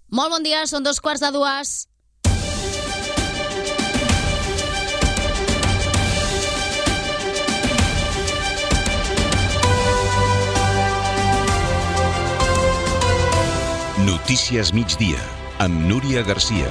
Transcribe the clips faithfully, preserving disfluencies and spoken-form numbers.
Molt bon dia, són dos quarts de dues. Notícies migdia, amb Núria Garcia.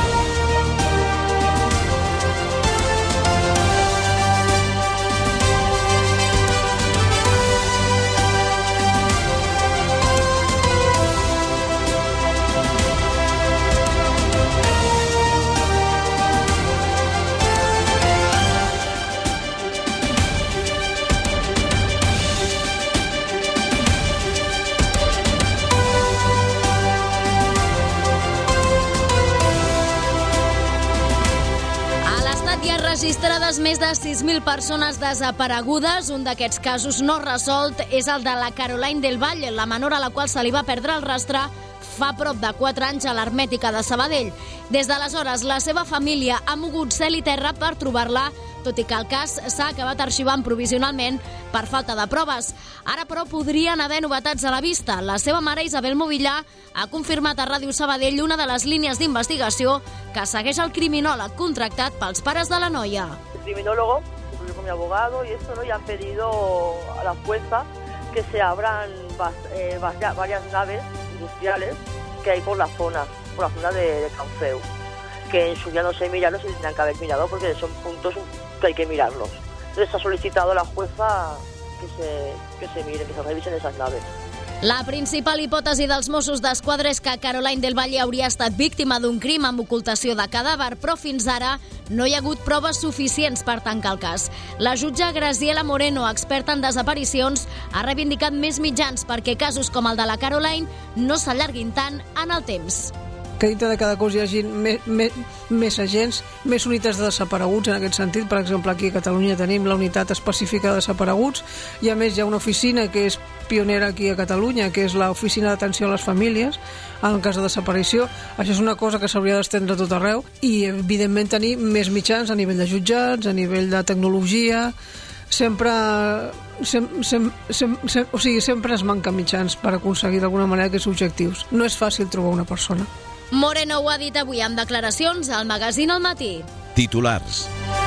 Registrades més de sis mil persones desaparegudes. Un d'aquests casos no resolt és el de la Caroline del Valle, la menor a la qual se li va perdre el rastre fa prop de quatre anys a l'Hermètica de Sabadell. Des d'aleshores, la seva família ha mogut cel i terra per trobar-la, tot i que el cas s'ha acabat arxivant provisionalment per falta de proves. Ara, però, podrien haver novetats a la vista. La seva mare, Isabel Movillà, ha confirmat a Ràdio Sabadell una de les línies d'investigació que segueix el criminòleg contractat pels pares de la noia. El criminólogo, junto con mi abogado y esto, ¿no? Ya han pedido a la jueza que se abran eh, varias naves industriales que hay por la zona, por la zona de, de Caufeu, que en su día no sé mirarlos y tendrían que haber mirado porque son puntos que hay que mirarlos. Entonces ha solicitado a la jueza que se, que se miren, que se revisen esas naves. La principal hipòtesi dels Mossos d'Esquadra és que Caroline del Valle hauria estat víctima d'un crim amb ocultació de cadàver, però fins ara no hi ha hagut proves suficients per tancar el cas. La jutge Graciela Moreno, experta en desaparicions, ha reivindicat més mitjans perquè casos com el de la Caroline no s'allarguin tant en el temps. Que dintre de cada cos hi hagi més, més, més agents, més unitats de desapareguts en aquest sentit. Per exemple, aquí a Catalunya tenim la unitat específica de desapareguts i a més hi ha una oficina que és pionera aquí a Catalunya, que és l'Oficina d'Atenció a les Famílies en el cas de desaparició. Això és una cosa que s'hauria d'estendre a tot arreu i evidentment tenir més mitjans a nivell de jutjats, a nivell de tecnologia. Sempre sem, sem, sem, sem, o sigui, sempre es manca mitjans per aconseguir d'alguna manera aquests objectius. No és fàcil trobar una persona. Moreno ho ha dit avui amb declaracions al magazín El Matí. Titulars.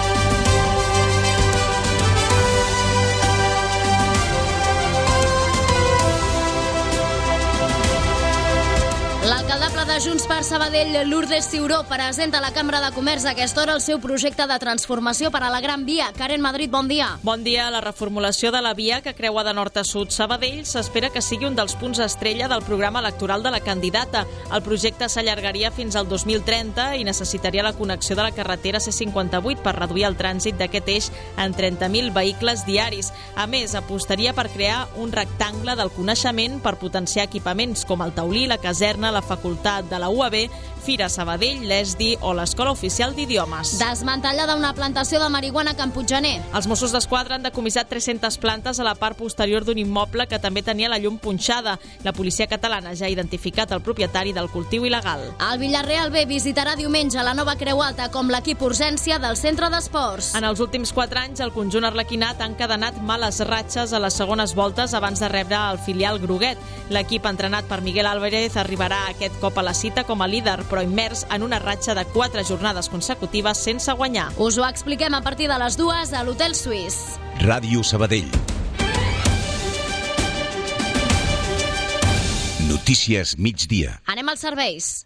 L'alcaldable de Junts per Sabadell, Lourdes Ciuró, presenta a la Cambra de Comerç a aquesta hora el seu projecte de transformació per a la Gran Via. Karen Madrid, bon dia. Bon dia. La reformulació de la via que creua de nord a sud Sabadell s'espera que sigui un dels punts estrella del programa electoral de la candidata. El projecte s'allargaria fins al dos mil trenta i necessitaria la connexió de la carretera C cinquanta-vuit per reduir el trànsit d'aquest eix en trenta mil vehicles diaris. A més, apostaria per crear un rectangle del coneixement per potenciar equipaments com el taulí, la caserna, la facultat de la U A B, Fira Sabadell, l'E S D I o l'Escola Oficial d'Idiomes. Desmantellada una plantació de marihuana a Can Puiggener. Els Mossos d'Esquadra han decomissat tres-centes plantes a la part posterior d'un immoble que també tenia la llum punxada. La policia catalana ja ha identificat el propietari del cultiu il·legal. El Villarreal B visitarà diumenge la nova Creu Alta com l'equip urgència del centre d'esports. En els últims quatre anys, el conjunt arlequinat ha encadenat males ratxes a les segones voltes abans de rebre el filial groguet. L'equip entrenat per Miguel Álvarez arribarà aquest cop a la cita com a líder, però immers en una ratxa de quatre jornades consecutives sense guanyar. Us ho expliquem a partir de les dues a l'Hotel Suís. Ràdio Sabadell. Notícies migdia. Anem als serveis.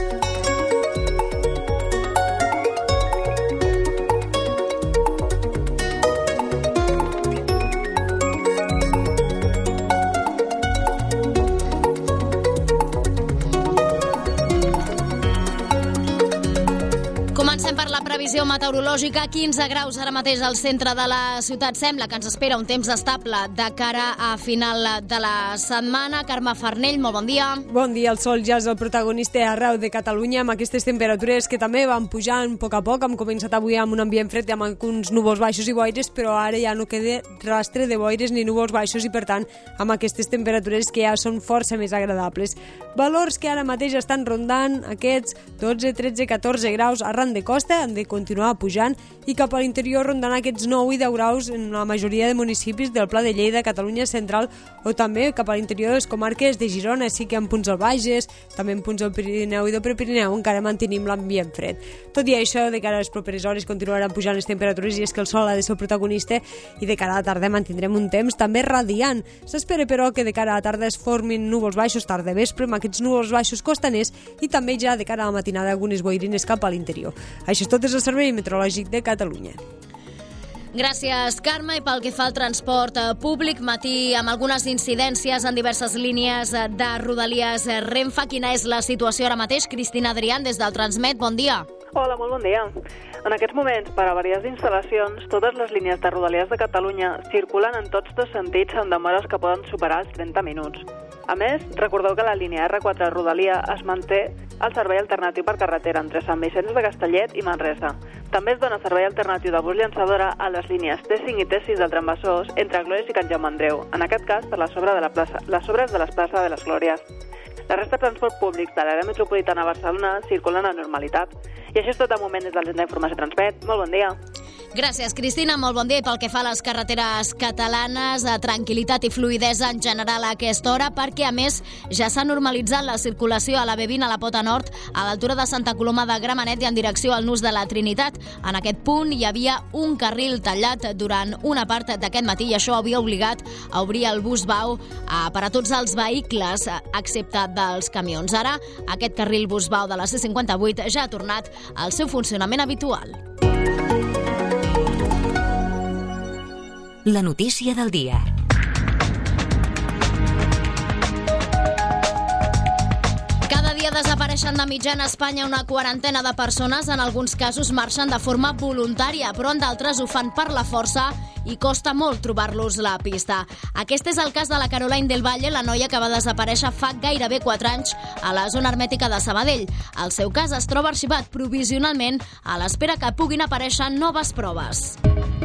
Comencem per la previsió meteorològica. quinze graus ara mateix al centre de la ciutat. Sembla que ens espera un temps estable de cara a final de la setmana. Carme Farnell, molt bon dia. Bon dia. El sol ja és el protagonista arreu de Catalunya amb aquestes temperatures que també van pujant a poc a poc. Hem començat avui amb un ambient fred i amb alguns núvols baixos i boires, però ara ja no queda rastre de boires ni núvols baixos i, per tant, amb aquestes temperatures que ja són força més agradables. Valors que ara mateix estan rondant aquests dotze, tretze, catorze graus arran de cor costa han de continuar pujant i cap a l'interior rondant aquests nou i deu graus en la majoria de municipis del Pla de Lleida, Catalunya Central o també cap a l'interior de les comarques de Girona, sí que en punts del Bages, també en punts del Pirineu i del Prepirineu encara mantenim l'ambient fred. Tot i això, de cara a les properes hores continuaran pujant les temperatures i és que el sol ha de ser el protagonista i de cara a la tarda mantindrem un temps també radiant. S'espera, però, que de cara a la tarda es formin núvols baixos tarda vespre amb aquests núvols baixos costaners i també ja de cara a la matinada algunes boirines cap a l'interior. Això és tot des del Servei Meteorològic de Catalunya. Gràcies, Carme. I pel que fa al transport públic, matí amb algunes incidències en diverses línies de Rodalies Renfe. Quina és la situació ara mateix? Cristina Adrián, des del Transmet, bon dia. Hola, molt bon dia. En aquests moments, per a variades instal·lacions, totes les línies de Rodalies de Catalunya circulen en tots dos sentits amb demores que poden superar els trenta minuts. A més, recordeu que la línia erre quatre Rodalia es manté el servei alternatiu per carretera entre Sant Vicenç de Castellet i Manresa. També es dona servei alternatiu de bus llançadora a les línies T cinc i T sis del Trambassós entre Glòries i Can Jaume Andreu, en aquest cas per les obres de, la plaça, les obres de l'Esplaça de les Glòries. La resta de transport públic de l'àrea metropolitana de Barcelona circulen a normalitat. I això és tot de moment des del Centre d'Informació Transmet. Molt bon dia. Gràcies, Cristina. Molt bon dia. I pel que fa a les carreteres catalanes, tranquil·litat i fluïdesa en general a aquesta hora, perquè, a més, ja s'ha normalitzat la circulació a la B vint a la Pota Nord, a l'altura de Santa Coloma de Gramenet i en direcció al Nus de la Trinitat. En aquest punt hi havia un carril tallat durant una part d'aquest matí i això havia obligat a obrir el bus Bau per a tots els vehicles, excepte dels camions. Ara, aquest carril bus Bau de la C cinquanta-vuit ja ha tornat al seu funcionament habitual. La notícia del dia. Cada dia desapareixen de mitjana a Espanya una quarantena de persones. En alguns casos marxen de forma voluntària, però en d'altres ho fan per la força i costa molt trobar-los la pista. Aquest és el cas de la Caroline del Valle, la noia que va desaparèixer fa gairebé quatre anys a la zona hermètica de Sabadell. El seu cas es troba arxivat provisionalment a l'espera que puguin aparèixer noves proves.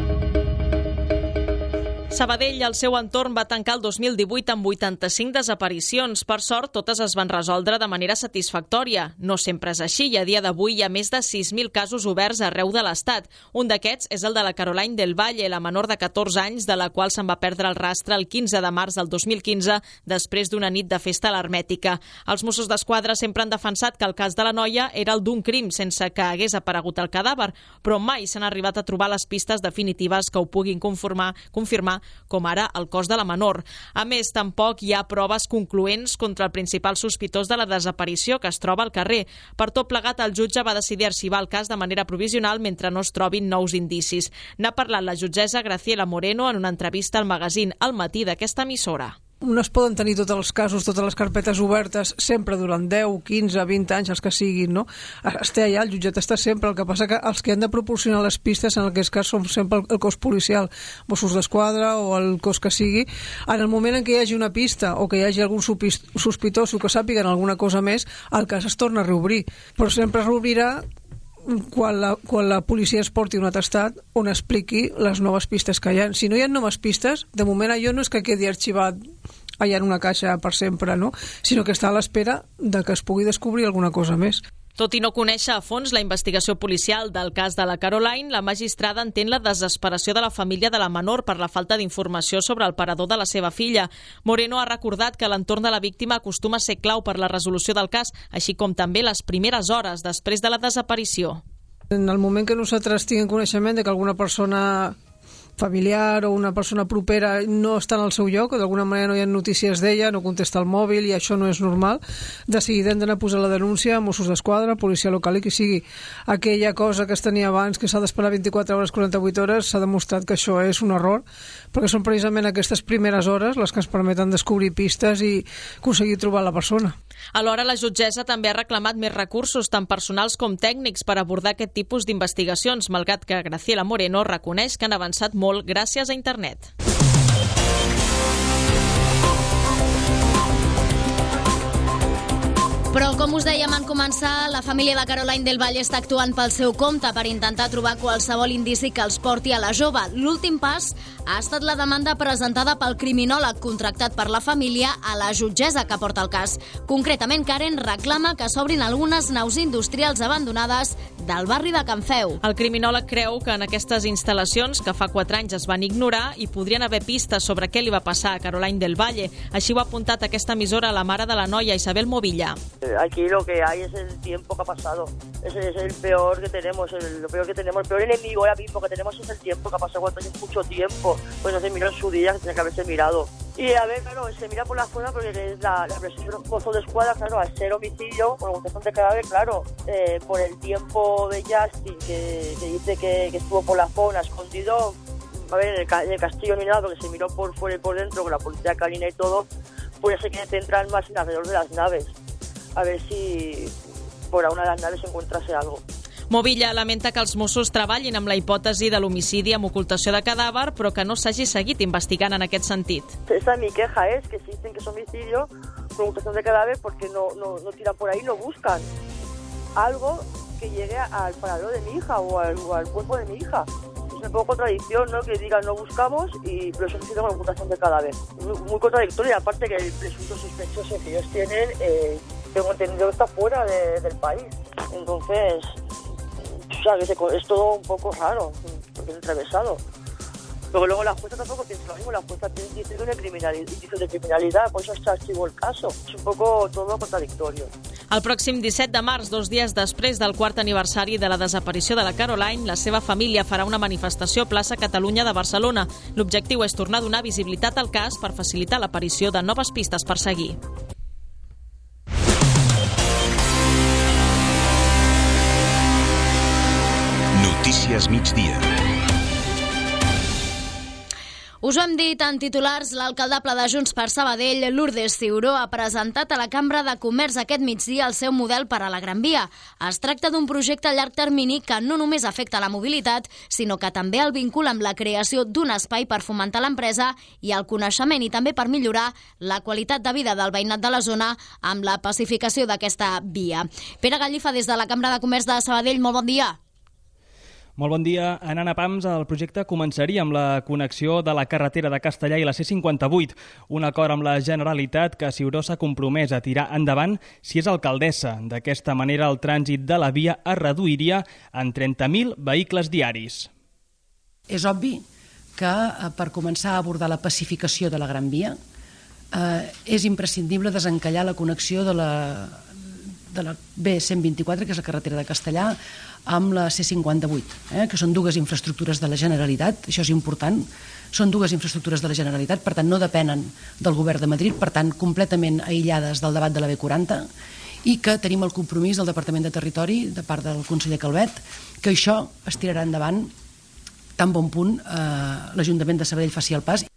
Sabadell i el seu entorn va tancar el dos mil divuit amb vuitanta-cinc desaparicions. Per sort, totes es van resoldre de manera satisfactòria. No sempre és així i a dia d'avui hi ha més de sis mil casos oberts arreu de l'Estat. Un d'aquests és el de la Caroline del Valle, la menor de catorze anys, de la qual se'n va perdre el rastre el quinze de març del dos mil quinze, després d'una nit de festa a l'Hermètica. Els Mossos d'Esquadra sempre han defensat que el cas de la noia era el d'un crim sense que hagués aparegut el cadàver, però mai s'han arribat a trobar les pistes definitives que ho puguin confirmar, confirmar com ara el cos de la menor. A més, tampoc hi ha proves concloents contra el principal sospitós de la desaparició, que es troba al carrer. Per tot plegat, el jutge va decidir arxivar el cas de manera provisional mentre no es trobin nous indicis. N'ha parlat la jutgessa Graciela Moreno en una entrevista al magazín Al Matí d'aquesta emissora. No es poden tenir tots els casos, totes les carpetes obertes sempre durant deu, quinze, vint anys, els que siguin, no? Es té allà, el jutjat està sempre, el que passa que els que han de proporcionar les pistes en aquest cas són sempre el cos policial, Mossos d'Esquadra o el cos que sigui. En el moment en què hi hagi una pista o que hi hagi algun sospitós que sàpiguen alguna cosa més, el cas es torna a reobrir, però sempre es reobrirà quan la, quan la policia es porti un atestat on expliqui les noves pistes que hi ha. Si no hi ha noves pistes, de moment allò no és que quedi arxivat allà en una caixa per sempre, no? Sinó que està a l'espera de que es pugui descobrir alguna cosa més. Tot i no conèixer a fons la investigació policial del cas de la Caroline, la magistrada entén la desesperació de la família de la menor per la falta d'informació sobre el parador de la seva filla. Moreno ha recordat que l'entorn de la víctima acostuma a ser clau per la resolució del cas, així com també les primeres hores després de la desaparició. En el moment que nosaltres tinguem coneixement de que alguna persona familiar o una persona propera no està en el seu lloc, o d'alguna manera no hi ha notícies d'ella, no contesta el mòbil i això no és normal, de seguida hem d'anar a posar la denúncia a Mossos d'Esquadra, policia local i qui sigui. Aquella cosa que es tenia abans, que s'ha d'esperar vint-i-quatre hores, quaranta-vuit hores, s'ha demostrat que això és un error, perquè són precisament aquestes primeres hores les que ens permeten descobrir pistes i aconseguir trobar la persona. Alhora, la jutgessa també ha reclamat més recursos, tant personals com tècnics, per abordar aquest tipus d'investigacions, malgrat que Graciela Moreno reconeix que han avançat molt gràcies a internet. Però, com us dèiem en començar, la família de Caroline del Valle està actuant pel seu compte per intentar trobar qualsevol indici que els porti a la jove. L'últim pas ha estat la demanda presentada pel criminòleg contractat per la família a la jutgessa que porta el cas. Concretament, Karen reclama que s'obrin algunes naus industrials abandonades del barri de Can Feu. El criminòleg creu que en aquestes instal·lacions, que fa quatre anys es van ignorar, hi podrien haver pistes sobre què li va passar a Caroline del Valle. Així ho ha apuntat aquesta emissora a la mare de la noia, Isabel Movilla. Aquí lo que hay es el tiempo que ha pasado. Ese es el peor que tenemos, el, lo peor que tenemos, el peor enemigo ahora mismo que tenemos es el tiempo que ha pasado. Cuando hace mucho tiempo, pues no se miró en su día, que tenía que haberse mirado. Y a ver, claro, se mira por la zona porque es la, la presión de los pozos de escuadra, claro, al ser homicidio, con ocultación de cadáver, claro, eh, por el tiempo de Justin, que, que dice que, que estuvo por la zona escondido, a ver, en el, en el castillo ni nada, porque se miró por fuera y por dentro, con la policía canina y todo, pues ya se quiere centrar más en alrededor de las naves. A ver si por a una de las naves encontrase algo. Movilla lamenta que els Mossos treballin amb la hipòtesi de l'homicidi amb ocultació de cadàver, però que no s'hagi seguit investigant en aquest sentit. Esa mi queja es que si dicen que es homicidio con ocultación de cadáver, porque no, no, no tiran por ahí, no buscan algo que llegue al paradero de mi hija o al, o al cuerpo de mi hija. Es un poco contradicción, ¿no? Que digan no buscamos, y pero es homicidio con ocultación de cadáver. Muy, muy contradictorio, y aparte que el presunto sospechoso que ellos tienen, eh, tengo entendido que está fuera de, del país. Entonces, ¿sabes? Es todo un poco raro, porque es enrevesado. Pero luego la jueza tampoco piensa lo mismo, la jueza dice que una criminalidad, de criminalidad, por eso se archivó el caso. Es un poco todo contradictorio. El pròxim disset de març, dos dies després del quart aniversari de la desaparició de la Caroline, la seva família farà una manifestació a plaça Catalunya de Barcelona. L'objectiu és tornar a donar visibilitat al cas per facilitar l'aparició de noves pistes per seguir. Notícies migdia. Us ho hem dit en titulars, l'alcaldable de Junts per Sabadell, Lourdes Ciuró, ha presentat a la Cambra de Comerç aquest migdia el seu model per a la Gran Via. Es tracta d'un projecte a llarg termini que no només afecta la mobilitat, sinó que també el vincula amb la creació d'un espai per fomentar l'empresa i el coneixement, i també per millorar la qualitat de vida del veïnat de la zona amb la pacificació d'aquesta via. Pere Gallifa, des de la Cambra de Comerç de Sabadell, molt bon dia. Molt bon dia. Anant a pams, el projecte començaria amb la connexió de la carretera de Castellà i la C cinquanta-vuit, un acord amb la Generalitat que Ciuró s'ha compromès a tirar endavant si és alcaldessa. D'aquesta manera, el trànsit de la via es reduiria en trenta mil vehicles diaris. És obvi que per començar a abordar la pacificació de la Gran Via eh, és imprescindible desencallar la connexió de la, de la B cent vint-i-quatre, que és la carretera de Castellà, amb la C cinquanta-vuit, eh, que són dues infraestructures de la Generalitat, això és important, són dues infraestructures de la Generalitat, per tant no depenen del govern de Madrid, per tant completament aïllades del debat de la B quaranta, i que tenim el compromís del Departament de Territori, de part del conseller Calvet, que això es tirarà endavant tan bon punt eh, l'Ajuntament de Sabadell faci el pas.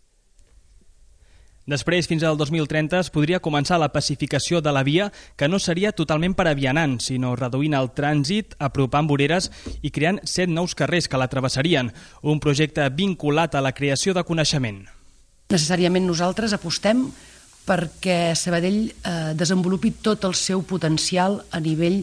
Després, fins al dos mil trenta, es podria començar la pacificació de la via, que no seria totalment per a vianants, sinó reduint el trànsit, apropant voreres i creant set nous carrers que la travessarien. Un projecte vinculat a la creació de coneixement. Necessàriament nosaltres apostem perquè Sabadell eh, desenvolupi tot el seu potencial a nivell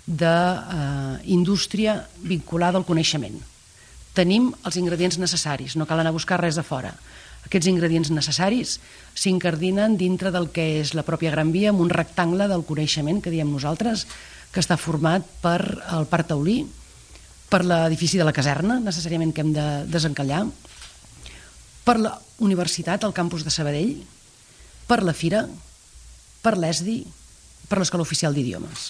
d'indústria eh, vinculada al coneixement. Tenim els ingredients necessaris, no cal anar a buscar res a fora. Aquests ingredients necessaris s'incardinen dintre del que és la pròpia Gran Via, amb un rectangle del coneixement, que diem nosaltres, que està format per el Parc Taulí, per l'edifici de la caserna, necessàriament que hem de desencallar, per la universitat, el campus de Sabadell, per la Fira, per l'E S D I, per l'Escola Oficial d'Idiomes.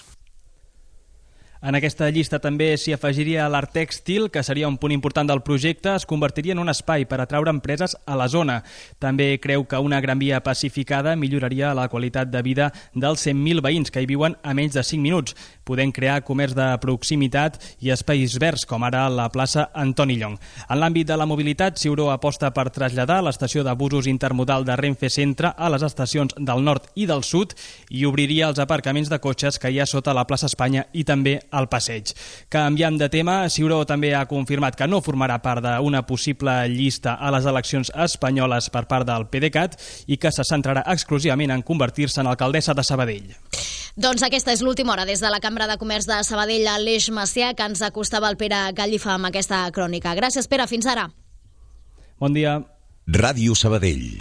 En aquesta llista també s'hi afegiria l'art tèxtil, que seria un punt important del projecte. Es convertiria en un espai per atraure empreses a la zona. També creu que una Gran Via pacificada milloraria la qualitat de vida dels cent mil veïns que hi viuen a menys de cinc minuts, podent crear comerç de proximitat i espais verds, com ara la plaça Antoni Llong. En l'àmbit de la mobilitat, Ciuró aposta per traslladar l'estació de busos intermodal de Renfe Centre a les estacions del nord i del sud i obriria els aparcaments de cotxes que hi ha sota la plaça Espanya i també al passeig. Canviant de tema, Ciuró també ha confirmat que no formarà part d'una possible llista a les eleccions espanyoles per part del PDeCAT i que se centrarà exclusivament en convertir-se en alcaldessa de Sabadell. Doncs aquesta és l'última hora des de la Cambra de Comerç de Sabadell a l'Eix Macià, que ens acostava el Pere Gallifa amb aquesta crònica. Gràcies, Pere, fins ara. Bon dia. Ràdio Sabadell.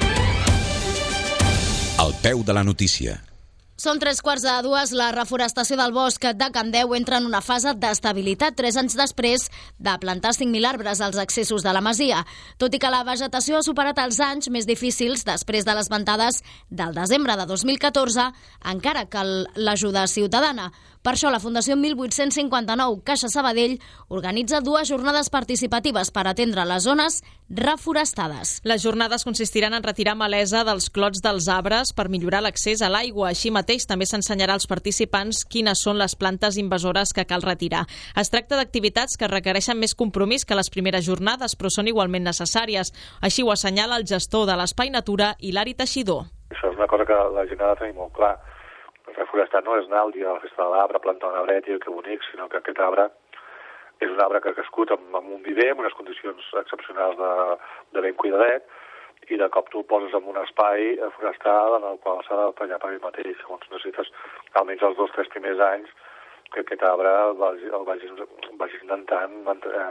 Al peu de la notícia. Són tres quarts de dues. La reforestació del bosc de Candeu entra en una fase d'estabilitat tres anys després de plantar cinc mil arbres als accessos de la masia. Tot i que la vegetació ha superat els anys més difícils després de les ventades del desembre de dos mil catorze, encara cal l'ajuda ciutadana. Per això la Fundació mil vuit-cents cinquanta-nou Caixa Sabadell organitza dues jornades participatives per atendre les zones reforestades. Les jornades consistiran en retirar malesa dels clots dels arbres per millorar l'accés a l'aigua. Així mateix també s'ensenyarà als participants quines són les plantes invasores que cal retirar. Es tracta d'activitats que requereixen més compromís que les primeres jornades, però són igualment necessàries. Així ho assenyala el gestor de l'Espai Natura, Hilari Teixidor. Això és una cosa que la gent ha de tenir molt clar. Reforestar no és anar al dia de la festa de l'arbre, plantar un arbret i que bonic, sinó que aquest arbre és un arbre que ha crescut amb, amb un viver, amb unes condicions excepcionals de, de ben cuidadet, i de cop tu el poses en un espai forestal en el qual s'ha de tallar per ell mateix. Llavors necessites almenys els dos o tres primers anys que aquest arbre el vagis, el vagis, vagis intentant eh,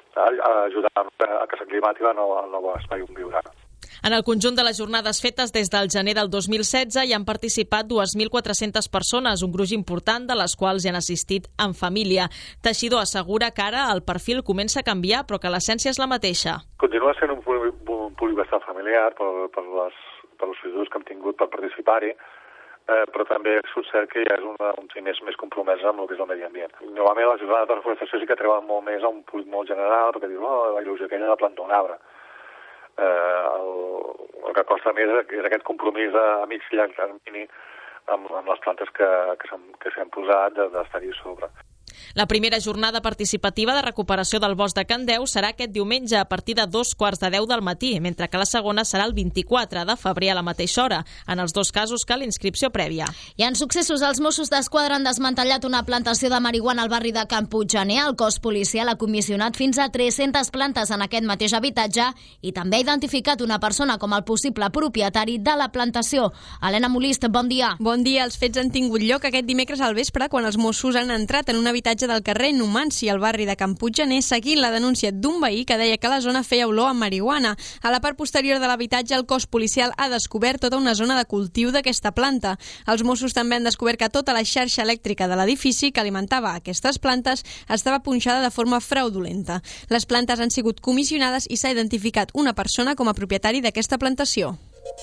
ajudar a que s'aclimati al nou espai on viurà. En el conjunt de les jornades fetes des del gener del dos mil setze hi han participat dues mil quatre-centes persones, un gruix important de les quals hi han assistit en família. Teixidor assegura que ara el perfil comença a canviar, però que l'essència és la mateixa. Continua sent un públic bastant familiar per, per, les, per les solicituds que hem tingut per participar-hi, eh, però també és cert que ja és una, un team més, més compromès amb el que és el medi ambient. Normalment les jornades de reforestació sí que treuen molt més a un públic molt general, perquè dius, oh, la il·lusió aquella de plantar un arbre. Eh, el, el que costa més és aquest compromís a mig i llarg termini amb, amb les plantes que, que s'han posat d'estar-hi sobre. La primera jornada participativa de recuperació del bosc de Candeu serà aquest diumenge a partir de dos quarts de deu del matí, mentre que la segona serà el vint-i-quatre de febrer a la mateixa hora. En els dos casos cal inscripció prèvia. I en successos, els Mossos d'Esquadra han desmantellat una plantació de marihuana al barri de Can Puiggener. El cos policial ha comissionat fins a tres-centes plantes en aquest mateix habitatge i també ha identificat una persona com el possible propietari de la plantació. Helena Molist, bon dia. Bon dia. Els fets han tingut lloc aquest dimecres al vespre quan els Mossos han entrat en un habitatge del carrer Numanci, al barri de Can Puiggener, seguint la denúncia d'un veí que deia que la zona feia olor a marihuana. A la part posterior de l'habitatge, el cos policial ha descobert tota una zona de cultiu d'aquesta planta. Els Mossos també han descobert que tota la xarxa elèctrica de l'edifici que alimentava aquestes plantes estava punxada de forma fraudulenta. Les plantes han sigut comissionades i s'ha identificat una persona com a propietari d'aquesta plantació.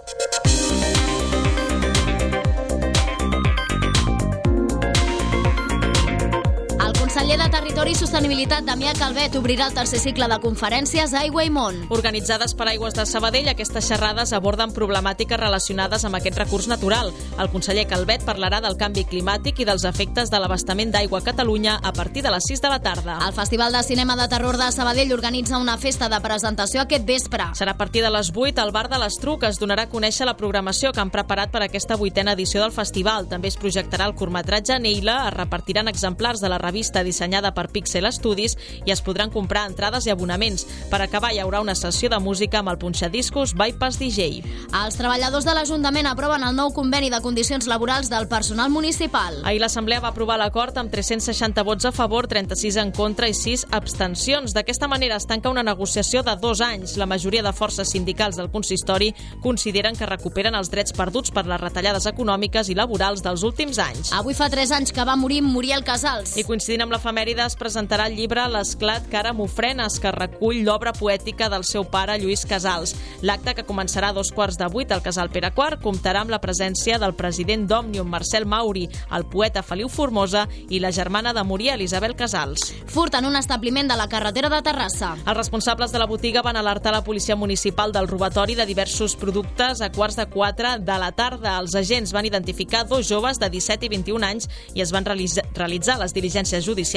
El conseller de Territori i Sostenibilitat, Damià Calvet, obrirà el tercer cicle de conferències Aigua i Món. Organitzades per Aigües de Sabadell, aquestes xerrades aborden problemàtiques relacionades amb aquest recurs natural. El conseller Calvet parlarà del canvi climàtic i dels efectes de l'abastament d'aigua a Catalunya a partir de les sis de la tarda. El Festival de Cinema de Terror de Sabadell organitza una festa de presentació aquest vespre. Serà a partir de les vuit al bar de l'Estruc. Es donarà a conèixer la programació que han preparat per aquesta vuitena edició del festival. També es projectarà el curtmetratge Neila, es repartiran exemplars de la revista dissenyada per Pixel Studies i es podran comprar entrades i abonaments. Per acabar, hi haurà una sessió de música amb el punxadiscos Bypass D J. Els treballadors de l'Ajuntament aproven el nou conveni de condicions laborals del personal municipal. Ahir l'Assemblea va aprovar l'acord amb tres-cents seixanta vots a favor, trenta-sis en contra i sis abstencions. D'aquesta manera es tanca una negociació de dos anys. La majoria de forces sindicals del consistori consideren que recuperen els drets perduts per les retallades econòmiques i laborals dels últims anys. Avui fa tres anys que va morir Muriel Casals. I coincidint amb l'efemèride es presentarà el llibre L'esclat que ara m'ofrenes, que recull l'obra poètica del seu pare Lluís Casals. L'acte, que començarà a dos quarts de vuit al Casal Pere quart, comptarà amb la presència del president d'Òmnium, Marcel Mauri, el poeta Feliu Formosa i la germana de Muriel, Isabel Casals. Furt en un establiment de la carretera de Terrassa. Els responsables de la botiga van alertar la policia municipal del robatori de diversos productes a quarts de quatre de la tarda. Els agents van identificar dos joves de disset i vint-i-un anys i es van realitzar les diligències judicials per un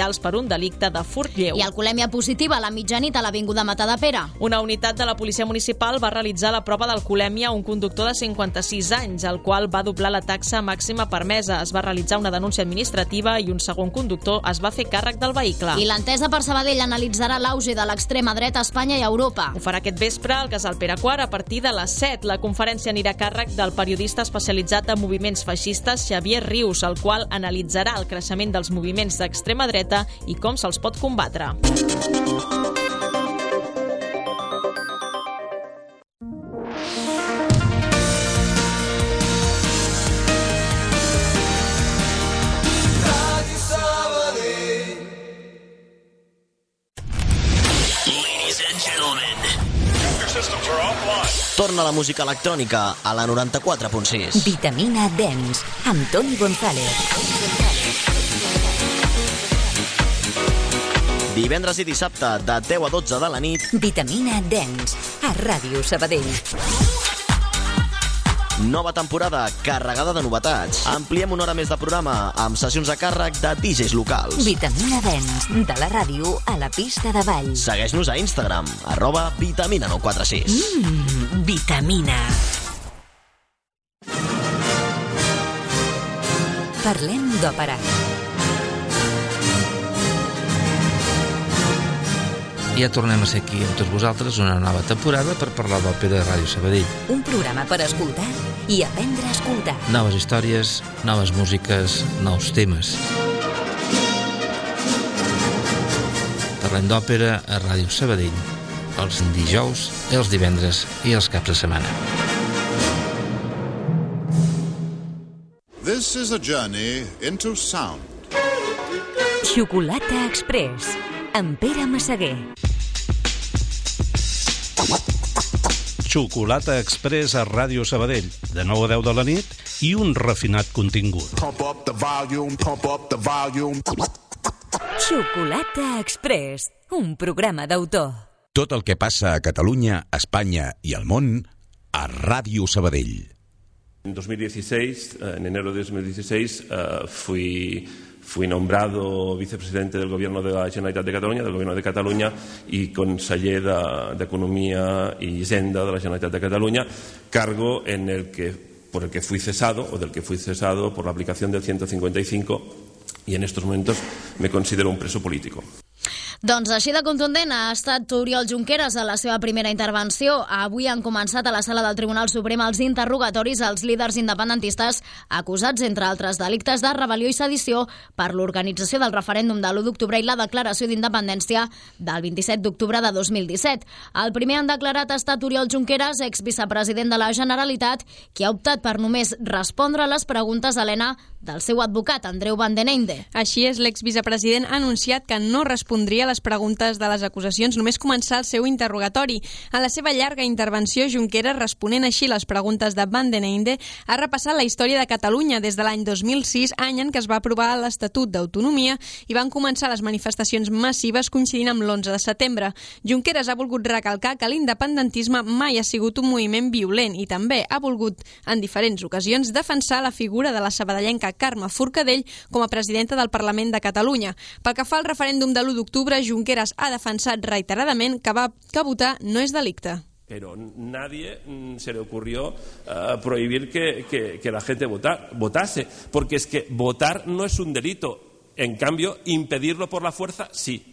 d'un delicte de furt lleu. I alcoholèmia positiva a la mitjanit a l'Avinguda Matadepera. Una unitat de la policia municipal va realitzar la prova d'alcoholèmia a un conductor de cinquanta-sis anys, el qual va doblar la taxa màxima permesa. Es va realitzar una denúncia administrativa i un segon conductor es va fer càrrec del vehicle. I l'entesa per Sabadell analitzarà l'auge de l'extrema dreta a Espanya i a Europa. Ho farà aquest vespre al Casal Pere quart a partir de les set. La conferència anirà a càrrec del periodista especialitzat en moviments feixistes Xavier Rius, el qual analitzarà el creixement dels moviments d'extrema dreta i com se'ls pot combatre. Torna la música electrònica a la noranta-quatre punt sis. Vitamina Dance, amb Toni González. Divendres i dissabte, de deu a dotze de la nit. Vitamina Dance, a Ràdio Sabadell. Nova temporada carregada de novetats. Ampliem una hora més de programa amb sessions a càrrec de D Js locals. Vitamina Dance, de la ràdio a la pista de ball. Segueix-nos a Instagram, arroba vitamina nou quatre sis. Mmm, vitamina. Parlem d'òpera. Ja tornem a ser aquí amb tots vosaltres una nova temporada per parlar d'òpera de Ràdio Sabadell. Un programa per escoltar i aprendre a escoltar. Noves històries, noves músiques, nous temes. Parlem d'òpera a Ràdio Sabadell, els dijous, els divendres i els caps de setmana. This is a journey into sound. Xocolata Express, amb Pere Massaguer. Xocolata Express a Ràdio Sabadell, de nou a deu de la nit i un refinat contingut. Pump up the volume, pump up the volume. Xocolata Express, un programa d'autor. Tot el que passa a Catalunya, Espanya i al món a Ràdio Sabadell. En dos mil dieciséis, en enero de dos mil dieciséis, uh, fui... Fui nombrado vicepresidente del Gobierno de la Generalitat de Catalunya, del Gobierno de Catalunya, y conseller de, de Economía y Hisenda de la Generalitat de Catalunya, cargo en el que, por el que fui cesado, o del que fui cesado por la aplicación del ciento cincuenta y cinco, y en estos momentos me considero un preso político. Doncs així de contundent ha estat Oriol Junqueras a la seva primera intervenció. Avui han començat a la sala del Tribunal Suprem els interrogatoris als líders independentistes acusats, entre altres delictes, de rebel·lió i sedició per l'organització del referèndum de l'u d'octubre i la declaració d'independència del vint-i-set d'octubre de dos mil disset. El primer han declarat ha estat Oriol Junqueras, exvicepresident de la Generalitat, qui ha optat per només respondre a les preguntes, Helena, del seu advocat, Andreu Van den Einde. Així és, l'exvicepresident ha anunciat que no respondria a les preguntes de les acusacions només començar el seu interrogatori. En la seva llarga intervenció, Junqueras, responent així les preguntes de Van den Einde, ha repassat la història de Catalunya des de l'any dos mil sis, any en què es va aprovar l'Estatut d'Autonomia i van començar les manifestacions massives coincidint amb l'onze de setembre. Junqueras ha volgut recalcar que l'independentisme mai ha sigut un moviment violent i també ha volgut, en diferents ocasions, defensar la figura de la sabadellenca Carme Forcadell com a presidenta del Parlament de Catalunya. Pel que fa al referèndum de l'u d'octubre, Junqueras ha defensat reiteradament que, va, que votar no és delicte. Pero nadie se le ocurrió uh, prohibir que, que, que la gente votar, votase, porque es que votar no es un delito. En cambio, impedirlo por la fuerza, sí.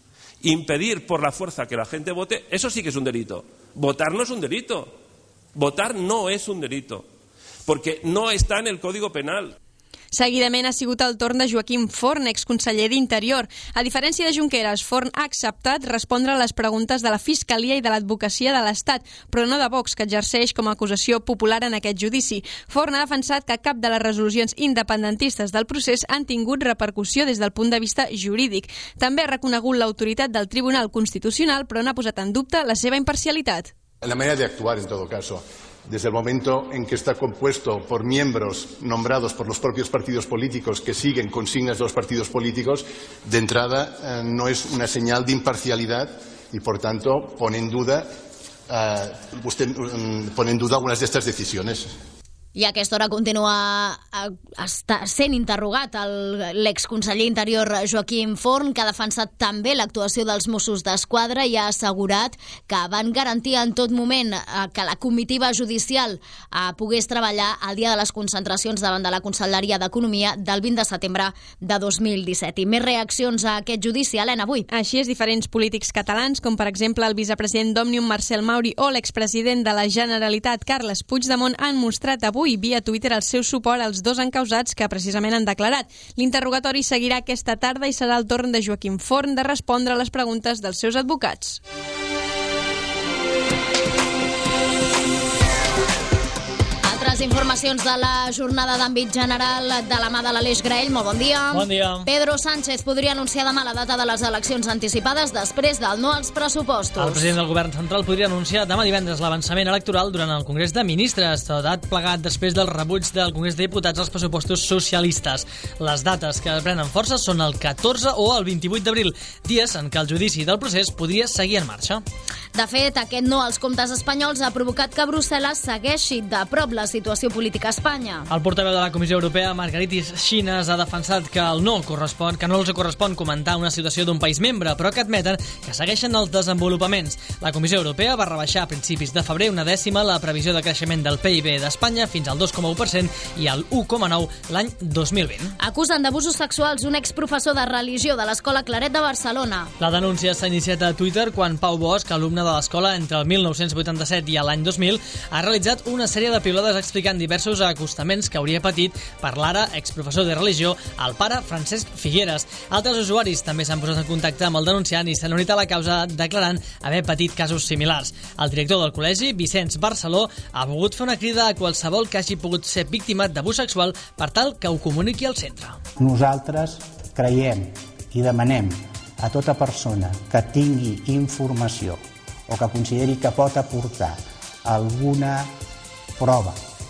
Impedir por la fuerza que la gente vote, eso sí que es un delito. Votar no es un delito. Votar no es un delito, porque no está en el Código Penal. Seguidament ha sigut el torn de Joaquim Forn, exconseller d'Interior. A diferència de Junqueras, Forn ha acceptat respondre a les preguntes de la Fiscalia i de l'Advocacia de l'Estat, però no de Vox, que exerceix com a acusació popular en aquest judici. Forn ha defensat que cap de les resolucions independentistes del procés han tingut repercussió des del punt de vista jurídic. També ha reconegut l'autoritat del Tribunal Constitucional, però n'ha posat en dubte la seva imparcialitat. La manera de actuar, en todo caso. Desde el momento en que está compuesto por miembros nombrados por los propios partidos políticos que siguen consignas de los partidos políticos, de entrada eh, no es una señal de imparcialidad y, por tanto, pone en duda, eh, usted, um, pone en duda algunas de estas decisiones. I a aquesta hora continua sent interrogat l'exconseller Interior Joaquim Forn, que ha defensat també l'actuació dels Mossos d'Esquadra i ha assegurat que van garantir en tot moment que la comitiva judicial pogués treballar el dia de les concentracions davant de la Conselleria d'Economia del vint de setembre de dos mil disset. I més reaccions a aquest judici, Helena, avui. Així és, diferents polítics catalans, com per exemple el vicepresident d'Òmnium Marcel Mauri o l'expresident de la Generalitat Carles Puigdemont, han mostrat avui via Twitter el seu suport als dos encausats que precisament han declarat. L'interrogatori seguirà aquesta tarda i serà el torn de Joaquim Forn de respondre a les preguntes dels seus advocats. Les informacions de la jornada d'àmbit general de la mà de l'Aleix Graell. Molt bon dia. Bon dia. Pedro Sánchez podria anunciar demà la data de les eleccions anticipades després del no als pressupostos. El president del govern central podria anunciar demà divendres l'avançament electoral durant el Congrés de Ministres, tot plegat després del rebuig del Congrés de Diputats als pressupostos socialistes. Les dates que prenen força són el catorze o el vint-i-vuit d'abril, dies en què el judici del procés podria seguir en marxa. De fet, aquest no als comptes espanyols ha provocat que Brussel·les segueixi de prop la situació política a Espanya. El portaveu de la Comissió Europea, Margaritis Schinas, ha defensat que el no correspon, que no els correspon comentar una situació d'un país membre, però que admeten que segueixen els desenvolupaments. La Comissió Europea va rebaixar a principis de febrer una dècima la previsió de creixement del P I B d'Espanya fins al dos coma u per cent i al u coma nou l'any dos mil vint. Acusen d'abusos sexuals un exprofessor de religió de l'Escola Claret de Barcelona. La denúncia s'ha iniciat a Twitter quan Pau Bosch, alumne de l'escola entre el mil nou-cents vuitanta-set i l'any dos mil, ha realitzat una sèrie de piulades explicant diversos acostaments que hauria patit per l'ara exprofessor de religió, el pare Francesc Figueres. Altres usuaris també s'han posat en contacte amb el denunciant i s'han unit a la causa declarant haver patit casos similars. El director del col·legi, Vicenç Barceló, ha volgut fer una crida a qualsevol que hagi pogut ser víctima d'abús sexual per tal que ho comuniqui al centre. Nosaltres creiem i demanem a tota persona que tingui informació o que consideri que pot aportar alguna prova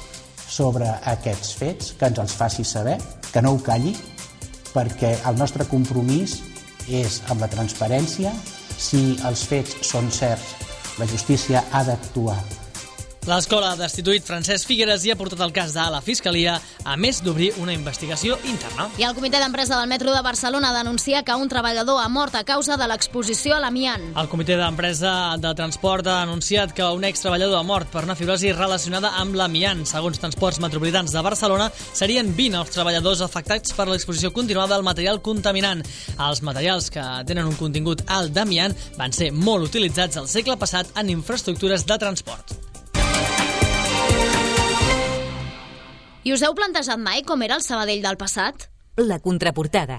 sobre aquests fets, que ens els faci saber, que no ho calli, perquè el nostre compromís és amb la transparència. Si els fets són certs, la justícia ha d'actuar. L'escola ha destituït Francesc Figueres i ha portat el cas a la Fiscalia, a més d'obrir una investigació interna. I el Comitè d'Empresa del Metro de Barcelona denuncia que un treballador ha mort a causa de l'exposició a l'amiant. El Comitè d'Empresa de Transport ha anunciat que un extreballador ha mort per una fibrosi relacionada amb l'amiant. Segons Transports Metropolitans de Barcelona, serien vint els treballadors afectats per l'exposició continuada al material contaminant. Els materials que tenen un contingut alt d'amiant van ser molt utilitzats al segle passat en infraestructures de transport. I us heu plantejat mai com era el Sabadell del passat? La contraportada.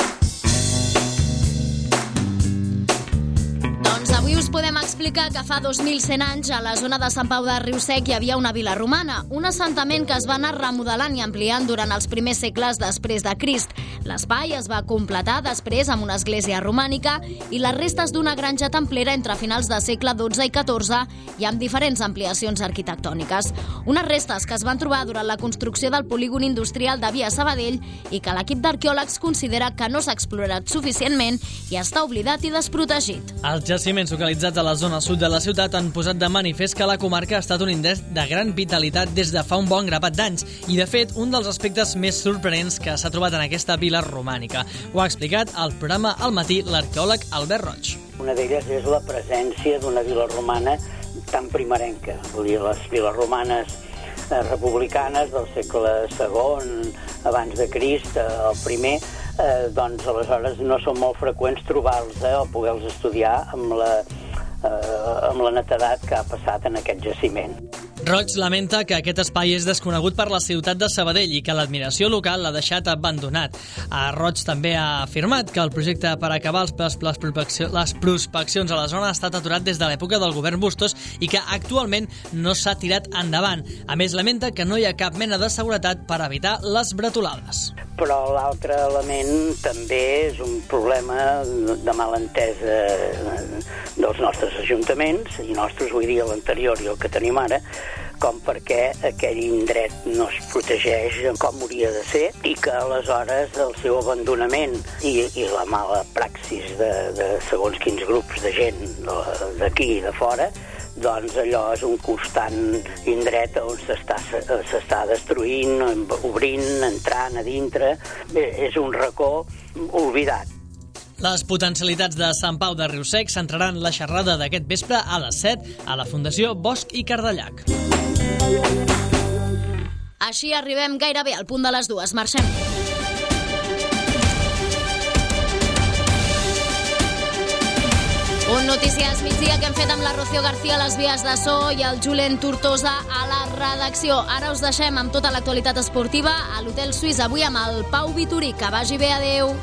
Doncs avui us podem explicar que fa dos mil cent anys a la zona de Sant Pau de Riusec hi havia una vila romana, un assentament que es va anar remodelant i ampliant durant els primers segles després de Crist. L'espai es va completar després amb una església romànica i les restes d'una granja templera entre finals de segle dotze i catorze i amb diferents ampliacions arquitectòniques. Unes restes que es van trobar durant la construcció del polígon industrial de Via Sabadell i que l'equip d'arqueòlegs considera que no s'ha explorat suficientment i està oblidat i desprotegit. Els jaciments localitzats a la zona sud de la ciutat han posat de manifest que la comarca ha estat un indret de gran vitalitat des de fa un bon grapat d'anys i, de fet, un dels aspectes més sorprenents que s'ha trobat en aquesta vila romànica. Ho ha explicat al programa Al matí l'arqueòleg Albert Roig. Una d'elles és la presència d'una vila romana tan primerenca. Vull dir, les viles romanes eh, republicanes del segle segon, abans de Crist, eh, el primer, eh, doncs aleshores no són molt freqüents trobar-los eh, o poder-los estudiar amb la, eh, amb la netedat que ha passat en aquest jaciment. Roig lamenta que aquest espai és desconegut per la ciutat de Sabadell i que l'admiració local l'ha deixat abandonat. Roig també ha afirmat que el projecte per acabar les, les, prospeccions, les prospeccions a la zona ha estat aturat des de l'època del govern Bustos i que actualment no s'ha tirat endavant. A més, lamenta que no hi ha cap mena de seguretat per evitar les bretolades. Però l'altre element també és un problema de malentesa dels nostres ajuntaments, i nostres, vull dir, l'anterior i el que tenim ara, com perquè aquell indret no es protegeix com hauria de ser i que aleshores el seu abandonament i, i la mala praxis de, de segons quins grups de gent d'aquí i de fora doncs allò és un constant indret on s'està s'està destruint, obrint, entrant a dintre. Bé, és un racó oblidat. Les potencialitats de Sant Pau de Riu-sec centraran la xerrada d'aquest vespre a les set a la Fundació Bosch i Cardellac. Així arribem gairebé al punt de les dues. Marxem. Un Notícies migdia que hem fet amb la Rocío García a les vies de so i el Julen Tortosa a la redacció. Ara us deixem amb tota l'actualitat esportiva a l'Hotel Suís, avui amb el Pau Vitorí. Que vagi bé, adeu.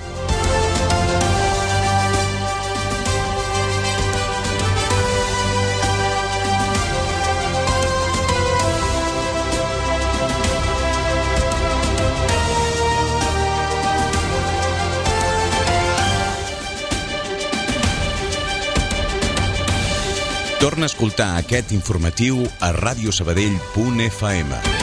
Torna a escoltar aquest informatiu a radiosabadell punt f m.